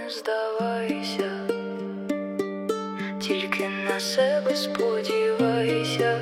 не здавайся, тільки на себе сподівайся.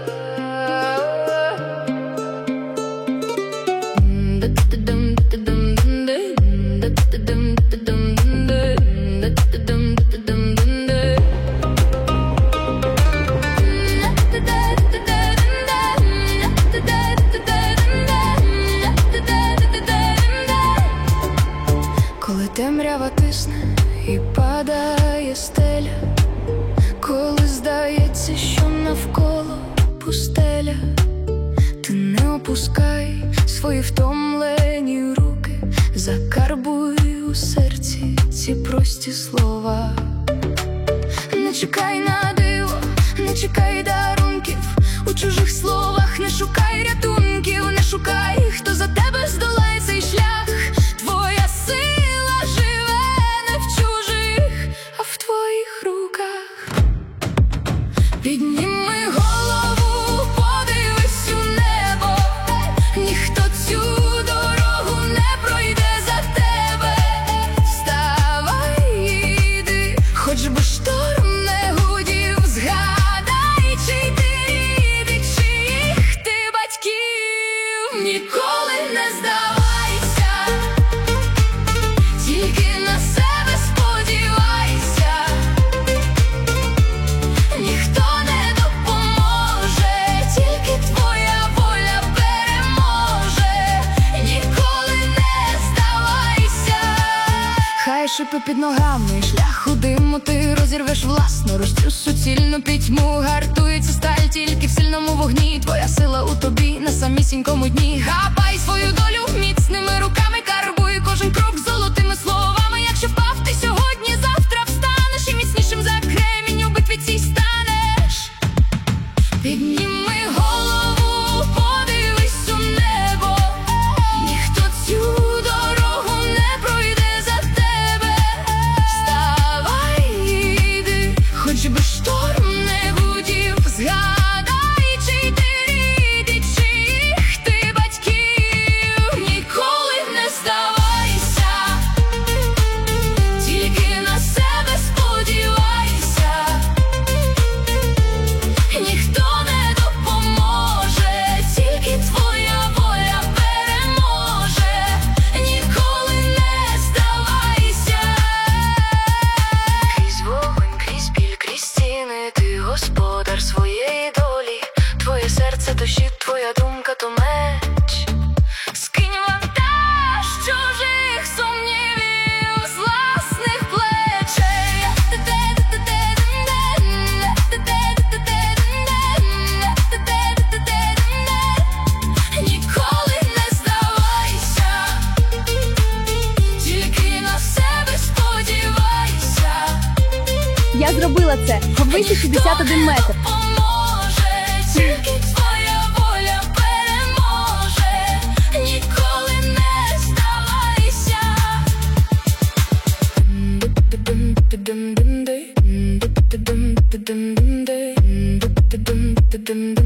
Коли темрява тисне і падає стеля, коли здається, що навколо пустеля, ти не опускай свої втомлені руки, закарбуй у серці ці прості слова. Не чекай на диво, не чекай дарунків у чужих словах, не шукай рятунків, не шукай, хто за тебе здолає цей шлях. Твоя сила живе не в чужих, а в твоїх руках. Підніми голову, подивись у небо, ніхто цю дорогу не пройде за тебе. Вставай, іди, хоч би шторм не гудів, згадай, чий ти рідний, чиїх ти батьків. Ніколи не здавайся, тільки на себе сподівайся. Ніхто не допоможе, тільки твоя воля переможе. Ніколи не здавайся. Хай шипи під ногами, шлях у диму ти розірвеш власноруч цю суцільну пітьму. Гартується сталь тільки в сильному вогні, твоя сила у тобі на самісінькому дні. Хапай свою долю міцними руками, карбуй кожен крок золотими словами. Якщо впав ти сьогодні, завтра встанеш і міцнішим за кремінь у битві цій станеш. Підніми голову, подивись у небо, ніхто цю дорогу не пройде за тебе. Вставай, іди, хоч би шторм не гудів, згадай, чий ти рідний, чиїх ти батьків. Ніколи не здавайся, тільки на себе сподівайся. Ніхто не допоможе, тільки твоя воля переможе. Ніколи не здавайся. Крізь вогонь, крізь біль, крізь стіни, ти господар своєї долі. Твоє серце то щит, твоя думка то меч. Скинь вантаж чужих сумнівів з власних плечей. Ніколи не здавайся, тільки на себе сподівайся. Я зробила це. Вище 61 метр. Поможе, тільки твоя воля переможе. Ніколи не здавайся.